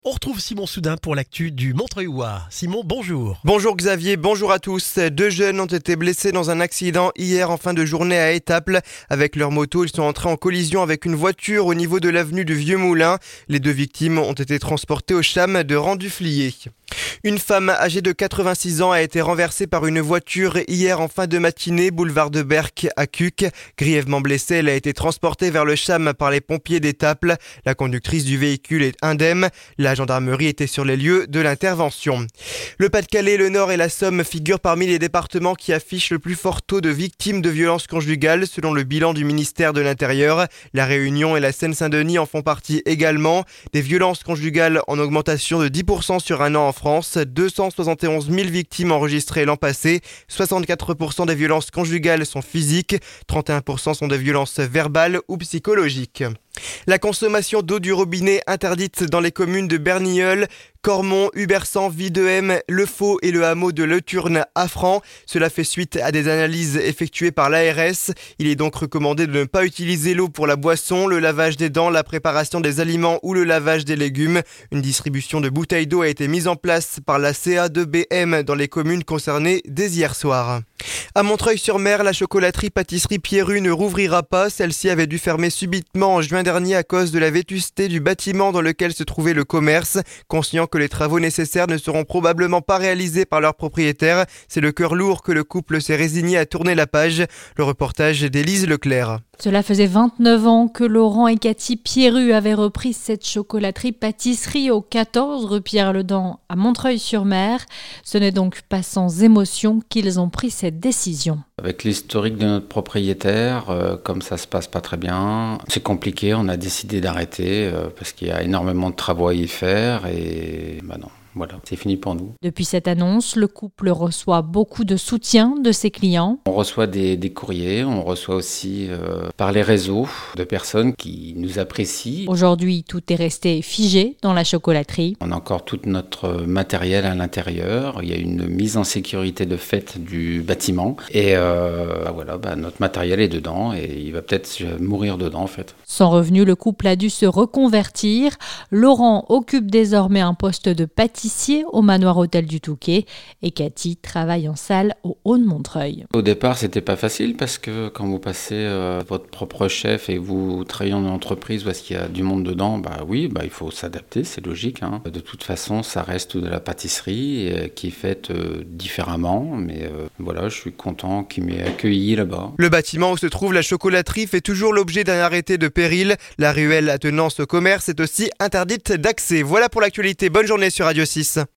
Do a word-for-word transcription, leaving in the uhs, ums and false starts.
On retrouve Simon Soudin pour l'actu du Montreuilois. Simon, bonjour. Bonjour Xavier, bonjour à tous. Deux jeunes ont été blessés dans un accident hier en fin de journée à Étaples. Avec leur moto, ils sont entrés en collision avec une voiture au niveau de l'avenue du Vieux Moulin. Les deux victimes ont été transportées au CHAM de Randuflier. Une femme âgée de quatre-vingt-six ans a été renversée par une voiture hier en fin de matinée, boulevard de Berck à Cuques. Grièvement blessée, elle a été transportée vers le CHAM par les pompiers d'Étaples. La conductrice du véhicule est indemne. La gendarmerie était sur les lieux de l'intervention. Le Pas-de-Calais, le Nord et la Somme figurent parmi les départements qui affichent le plus fort taux de victimes de violences conjugales selon le bilan du ministère de l'Intérieur. La Réunion et la Seine-Saint-Denis en font partie également. Des violences conjugales en augmentation de dix pour cent sur un an en France, deux cent soixante et onze mille victimes enregistrées l'an passé, soixante-quatre pour cent des violences conjugales sont physiques, trente et un pour cent sont des violences verbales ou psychologiques. La consommation d'eau du robinet interdite dans les communes de Bernilleul, Cormont, Hubersan, Videhem, Le Faux et le hameau de Le Turne à Franc. Cela fait suite à des analyses effectuées par l'A R S. Il est donc recommandé de ne pas utiliser l'eau pour la boisson, le lavage des dents, la préparation des aliments ou le lavage des légumes. Une distribution de bouteilles d'eau a été mise en place par la C A deux B M dans les communes concernées dès hier soir. À Montreuil-sur-Mer, la chocolaterie pâtisserie Pierru ne rouvrira pas. Celle-ci avait dû fermer subitement en juin dernier à cause de la vétusté du bâtiment dans lequel se trouvait le commerce. Conscient que les travaux nécessaires ne seront probablement pas réalisés par leurs propriétaires, c'est le cœur lourd que le couple s'est résigné à tourner la page. Le reportage d'Élise Leclerc. Cela faisait vingt-neuf ans que Laurent et Cathy Pierru avaient repris cette chocolaterie pâtisserie au quatorze rue Pierre-le-Dent à Montreuil-sur-Mer. Ce n'est donc pas sans émotion qu'ils ont pris cette décision. Avec l'historique de notre propriétaire, euh, comme ça se passe pas très bien, c'est compliqué, on a décidé d'arrêter euh, parce qu'il y a énormément de travaux à y faire et bah non. Voilà, c'est fini pour nous. Depuis cette annonce, le couple reçoit beaucoup de soutien de ses clients. On reçoit des, des courriers, on reçoit aussi euh, par les réseaux de personnes qui nous apprécient. Aujourd'hui, tout est resté figé dans la chocolaterie. On a encore tout notre matériel à l'intérieur. Il y a une mise en sécurité de fait du bâtiment. Et euh, bah voilà, bah notre matériel est dedans et il va peut-être mourir dedans en fait. Sans revenu, le couple a dû se reconvertir. Laurent occupe désormais un poste de pâtissier au manoir hôtel du Touquet et Cathy travaille en salle au Haut-de-Montreuil. Au départ, c'était pas facile parce que quand vous passez euh, votre propre chef et vous travaillez dans une entreprise où est-ce qu'il y a du monde dedans, bah oui, bah il faut s'adapter, c'est logique. Hein. De toute façon, ça reste de la pâtisserie euh, qui est faite euh, différemment, mais euh, voilà, je suis content qu'il m'ait accueilli là-bas. Le bâtiment où se trouve la chocolaterie fait toujours l'objet d'un arrêté de péril. La ruelle attenant ce commerce est aussi interdite d'accès. Voilà pour l'actualité. Bonne journée sur Radio six.